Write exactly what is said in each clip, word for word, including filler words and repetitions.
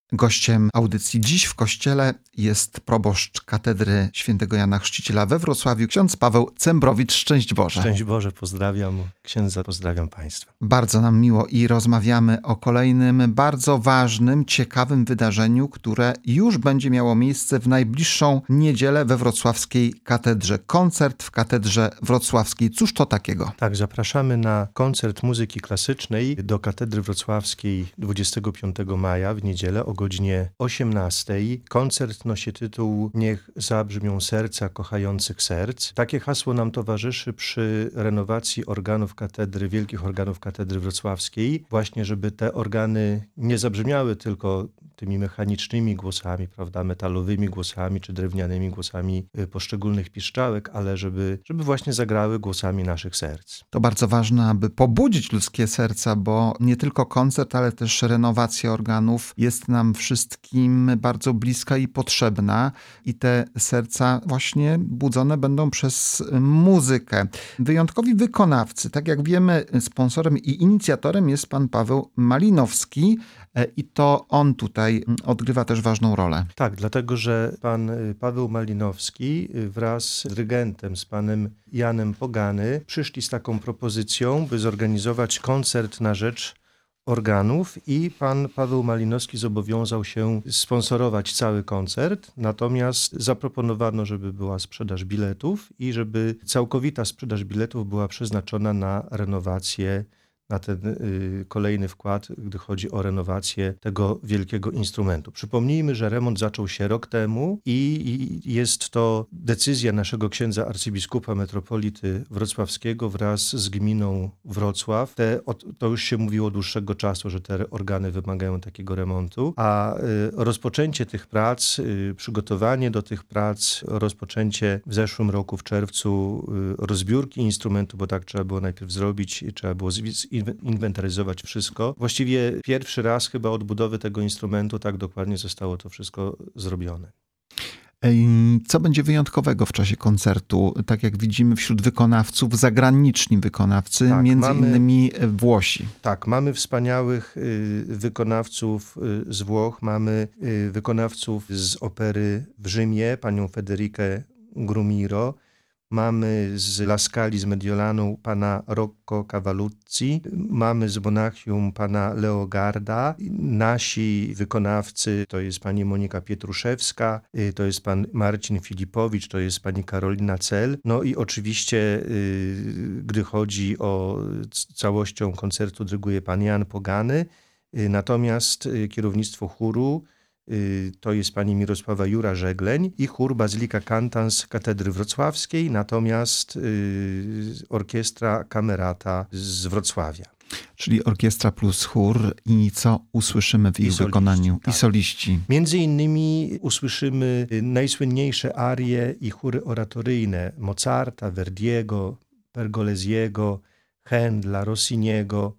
Gościem audycji Dziś w Kościele jest proboszcz katedry świętego Jana Chrzciciela we Wrocławiu, ksiądz Paweł Cembrowicz. Szczęść Boże. Szczęść Boże, pozdrawiam księdza, pozdrawiam Państwa. Bardzo nam miło i rozmawiamy o kolejnym bardzo ważnym, ciekawym wydarzeniu, które już będzie miało miejsce w najbliższą niedzielę we wrocławskiej katedrze. Koncert w katedrze wrocławskiej. Cóż to takiego? Tak, zapraszamy na koncert muzyki klasycznej do katedry wrocławskiej dwudziestego piątego maja w niedzielę o godzinie osiemnastej. Koncert nosi tytuł Niech zabrzmią serca kochających serc. Takie hasło nam towarzyszy przy renowacji organów katedry, wielkich organów katedry wrocławskiej. Właśnie, żeby te organy nie zabrzmiały tylko tymi mechanicznymi głosami, prawda, metalowymi głosami czy drewnianymi głosami poszczególnych piszczałek, ale żeby, żeby właśnie zagrały głosami naszych serc. To bardzo ważne, aby pobudzić ludzkie serca, bo nie tylko koncert, ale też renowacja organów jest nam wszystkim bardzo bliska i potrzebna i te serca właśnie budzone będą przez muzykę. Wyjątkowi wykonawcy, tak jak wiemy, sponsorem i inicjatorem jest pan Paweł Malinowski i to on tutaj odgrywa też ważną rolę. Tak, dlatego że pan Paweł Malinowski wraz z dyrygentem, z panem Janem Pogany przyszli z taką propozycją, by zorganizować koncert na rzecz organów i pan Paweł Malinowski zobowiązał się sponsorować cały koncert, natomiast zaproponowano, żeby była sprzedaż biletów i żeby całkowita sprzedaż biletów była przeznaczona na renowację, na ten y, kolejny wkład, gdy chodzi o renowację tego wielkiego instrumentu. Przypomnijmy, że remont zaczął się rok temu i, i jest to decyzja naszego księdza arcybiskupa metropolity wrocławskiego wraz z gminą Wrocław. Te, o, to już się mówiło od dłuższego czasu, że te organy wymagają takiego remontu, a y, rozpoczęcie tych prac, y, przygotowanie do tych prac, rozpoczęcie w zeszłym roku w czerwcu y, rozbiórki instrumentu, bo tak trzeba było najpierw zrobić, trzeba było zwi- inwentaryzować wszystko. Właściwie pierwszy raz chyba od budowy tego instrumentu tak dokładnie zostało to wszystko zrobione. Co będzie wyjątkowego w czasie koncertu? Tak jak widzimy wśród wykonawców, zagraniczni wykonawcy, tak, między mamy, innymi Włosi. Tak, mamy wspaniałych y, wykonawców y, z Włoch, mamy y, wykonawców z opery w Rzymie, panią Federikę Grumiro. Mamy z La Scali, z Mediolanu pana Rocco Cavaluzzi, mamy z Monachium pana Leogarda. Nasi wykonawcy to jest pani Monika Pietruszewska, to jest pan Marcin Filipowicz, to jest pani Karolina Cel. No i oczywiście, gdy chodzi o całością koncertu, dyryguje pan Jan Pogany, natomiast kierownictwo chóru to jest pani Mirosława Jura-Żegleń i chór Bazylika Cantans Katedry Wrocławskiej, natomiast y, orkiestra Camerata z Wrocławia. Czyli orkiestra plus chór i co usłyszymy w ich soliści, wykonaniu? tak. I soliści. Między innymi usłyszymy najsłynniejsze arie i chóry oratoryjne Mozarta, Verdiego, Pergolesiego, Händla, Rossiniego,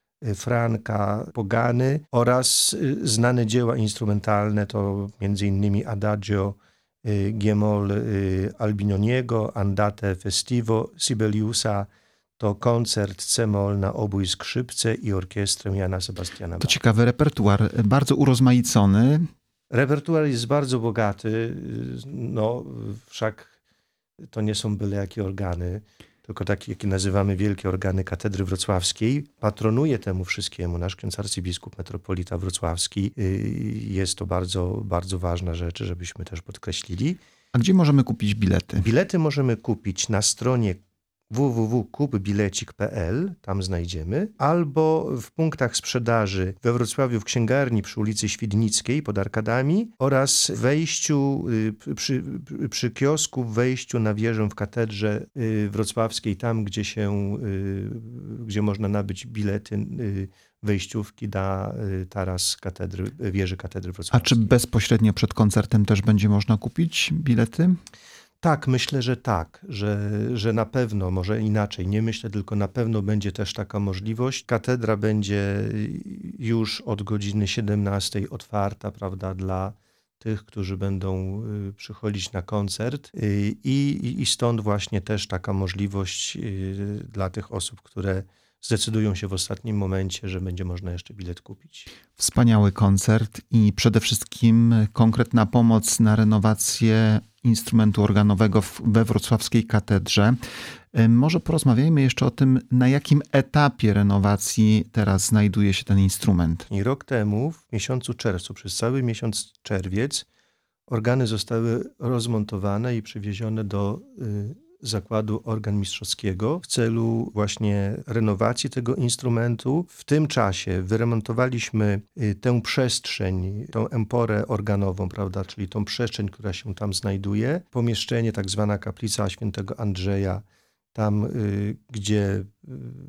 Franka, Pogany oraz znane dzieła instrumentalne to między innymi Adagio G-moll Albinoniego, Andante Festivo Sibeliusa, to koncert C-moll na obój skrzypce i orkiestrę Jana Sebastiana Bacha. To ciekawy repertuar, bardzo urozmaicony. Repertuar jest bardzo bogaty, no wszak to nie są byle jakie organy, tylko takie, jakie nazywamy wielkie organy katedry wrocławskiej. Patronuje temu wszystkiemu nasz ksiądz arcybiskup metropolita wrocławski. Jest to bardzo, bardzo ważna rzecz, żebyśmy też podkreślili. A gdzie możemy kupić bilety? Bilety możemy kupić na stronie w w w kropka kup bilecik kropka p l, tam znajdziemy, albo w punktach sprzedaży we Wrocławiu w księgarni przy ulicy Świdnickiej pod Arkadami oraz wejściu przy, przy kiosku w wejściu na wieżę w katedrze wrocławskiej, tam gdzie się, gdzie można nabyć bilety wejściówki na taras katedry, wieży katedry wrocławskiej. A czy bezpośrednio przed koncertem też będzie można kupić bilety? Tak, myślę, że tak, że, że na pewno, może inaczej, nie myślę, tylko na pewno będzie też taka możliwość. Katedra będzie już od godziny siedemnastej otwarta, prawda, dla tych, którzy będą przychodzić na koncert i, i stąd właśnie też taka możliwość dla tych osób, które zdecydują się w ostatnim momencie, że będzie można jeszcze bilet kupić. Wspaniały koncert i przede wszystkim konkretna pomoc na renowację instrumentu organowego we wrocławskiej katedrze. Może porozmawiajmy jeszcze o tym, na jakim etapie renowacji teraz znajduje się ten instrument. I rok temu, w miesiącu czerwcu, przez cały miesiąc czerwiec, organy zostały rozmontowane i przywiezione do y, Zakładu Organ Mistrzowskiego w celu właśnie renowacji tego instrumentu. W tym czasie wyremontowaliśmy y, tę przestrzeń, tą emporę organową, prawda, czyli tą przestrzeń, która się tam znajduje. Pomieszczenie, tak zwana kaplica świętego Andrzeja, tam, y, gdzie y,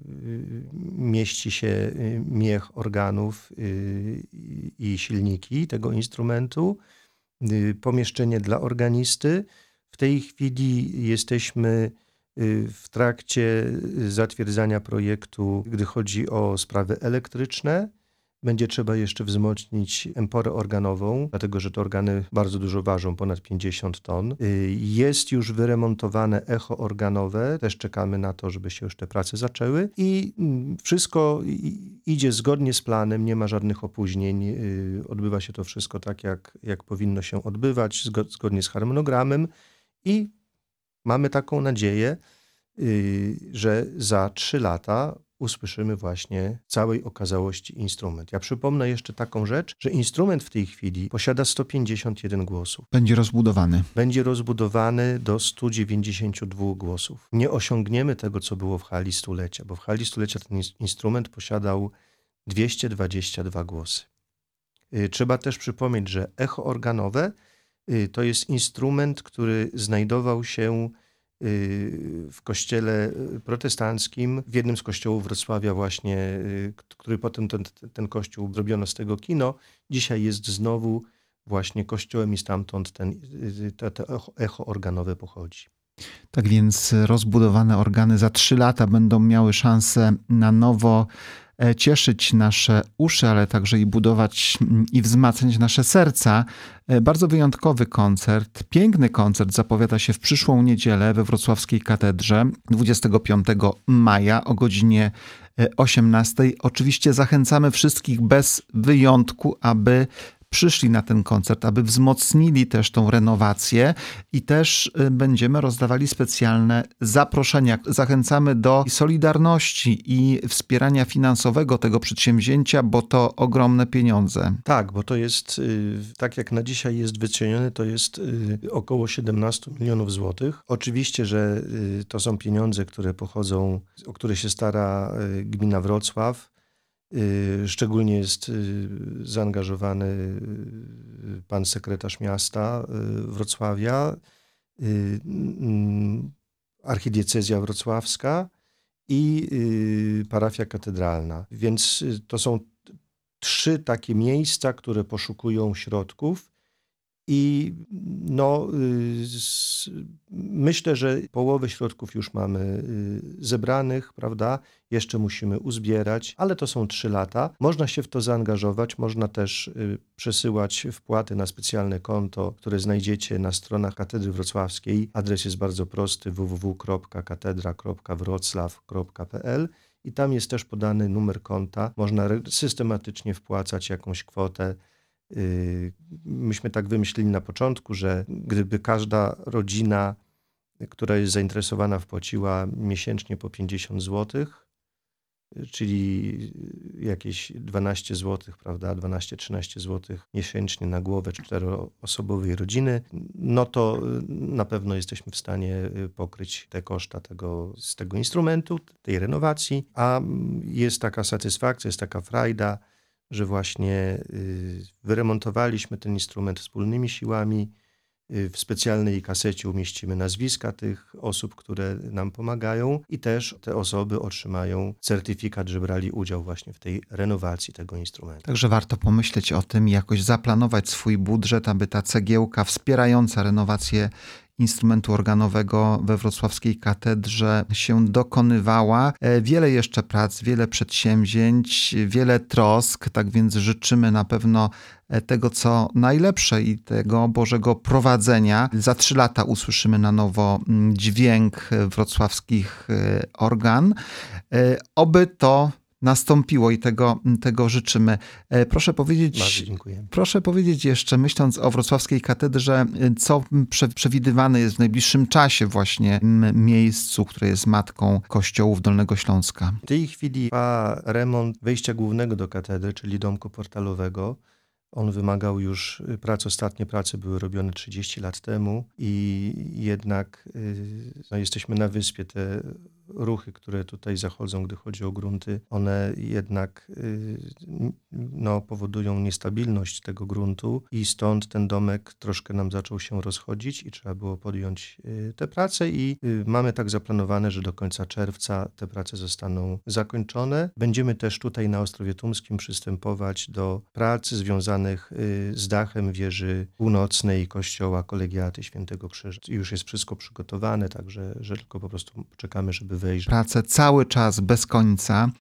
mieści się y, miech organów y, i silniki tego instrumentu. Y, pomieszczenie dla organisty. W tej chwili jesteśmy y, w trakcie zatwierdzania projektu, gdy chodzi o sprawy elektryczne. Będzie trzeba jeszcze wzmocnić emporę organową, dlatego że te organy bardzo dużo ważą, ponad pięćdziesiąt ton. Jest już wyremontowane echo organowe, też czekamy na to, żeby się już te prace zaczęły i wszystko idzie zgodnie z planem, nie ma żadnych opóźnień. Odbywa się to wszystko tak, jak, jak powinno się odbywać, zgodnie z harmonogramem i mamy taką nadzieję, że za trzy lata usłyszymy właśnie w całej okazałości instrument. Ja przypomnę jeszcze taką rzecz, że instrument w tej chwili posiada sto pięćdziesiąt jeden głosów. Będzie rozbudowany. Będzie rozbudowany do stu dziewięćdziesięciu dwóch głosów. Nie osiągniemy tego, co było w hali stulecia, bo w hali stulecia ten instrument posiadał dwieście dwadzieścia dwa głosy. Trzeba też przypomnieć, że echo organowe to jest instrument, który znajdował się w kościele protestanckim, w jednym z kościołów Wrocławia właśnie, który potem ten, ten kościół zrobiono z tego kino, dzisiaj jest znowu właśnie kościołem i stamtąd ten, te, te echo organowe pochodzi. Tak więc rozbudowane organy za trzy lata będą miały szansę na nowo cieszyć nasze uszy, ale także i budować i wzmacniać nasze serca. Bardzo wyjątkowy koncert, piękny koncert zapowiada się w przyszłą niedzielę we wrocławskiej katedrze dwudziestego piątego maja o godzinie osiemnastej. Oczywiście zachęcamy wszystkich bez wyjątku, aby przyszli na ten koncert, aby wzmocnili też tą renowację i też będziemy rozdawali specjalne zaproszenia. Zachęcamy do solidarności i wspierania finansowego tego przedsięwzięcia, bo to ogromne pieniądze. Tak, bo to jest, tak jak na dzisiaj jest wycenione, to jest około siedemnaście milionów złotych. Oczywiście, że to są pieniądze, które pochodzą, o które się stara gmina Wrocław. Szczególnie jest zaangażowany pan sekretarz miasta Wrocławia, archidiecezja wrocławska i parafia katedralna. Więc to są trzy takie miejsca, które poszukują środków i no, myślę, że połowę środków już mamy zebranych, prawda? Jeszcze musimy uzbierać, ale to są trzy lata. Można się w to zaangażować, można też przesyłać wpłaty na specjalne konto, które znajdziecie na stronach Katedry Wrocławskiej. Adres jest bardzo prosty: w w w kropka katedra kropka wrocław kropka p l i tam jest też podany numer konta. Można systematycznie wpłacać jakąś kwotę. Myśmy tak wymyślili na początku, że gdyby każda rodzina, która jest zainteresowana, wpłaciła miesięcznie po pięćdziesiąt złotych, czyli jakieś dwanaście złotych, prawda, dwanaście trzynaście złotych miesięcznie na głowę czteroosobowej rodziny, no to na pewno jesteśmy w stanie pokryć te koszta tego, z tego instrumentu, tej renowacji, a jest taka satysfakcja, jest taka frajda, że właśnie wyremontowaliśmy ten instrument wspólnymi siłami. W specjalnej kasecie umieścimy nazwiska tych osób, które nam pomagają i też te osoby otrzymają certyfikat, że brali udział właśnie w tej renowacji tego instrumentu. Także warto pomyśleć o tym, jakoś zaplanować swój budżet, aby ta cegiełka wspierająca renowację instrumentu organowego we wrocławskiej katedrze się dokonywała. Wiele jeszcze prac, wiele przedsięwzięć, wiele trosk, tak więc życzymy na pewno tego, co najlepsze i tego Bożego prowadzenia. Za trzy lata usłyszymy na nowo dźwięk wrocławskich organ. Oby to nastąpiło i tego, tego życzymy. Proszę powiedzieć, Bardzo dziękuję. Proszę powiedzieć jeszcze, myśląc o wrocławskiej katedrze, co prze, przewidywane jest w najbliższym czasie właśnie w miejscu, które jest matką kościołów Dolnego Śląska. W tej chwili trwa remont wejścia głównego do katedry, czyli domku portalowego. On wymagał już prac, ostatnie prace były robione trzydzieści lat temu i jednak no, jesteśmy na wyspie. Te ruchy, które tutaj zachodzą, gdy chodzi o grunty, one jednak no, powodują niestabilność tego gruntu i stąd ten domek troszkę nam zaczął się rozchodzić i trzeba było podjąć te prace i mamy tak zaplanowane, że do końca czerwca te prace zostaną zakończone. Będziemy też tutaj na Ostrowie Tumskim przystępować do prac związanych z dachem wieży północnej kościoła Kolegiaty Świętego Krzyża. Już jest wszystko przygotowane, także że tylko po prostu czekamy, żeby wejść. Prace cały czas bez końca.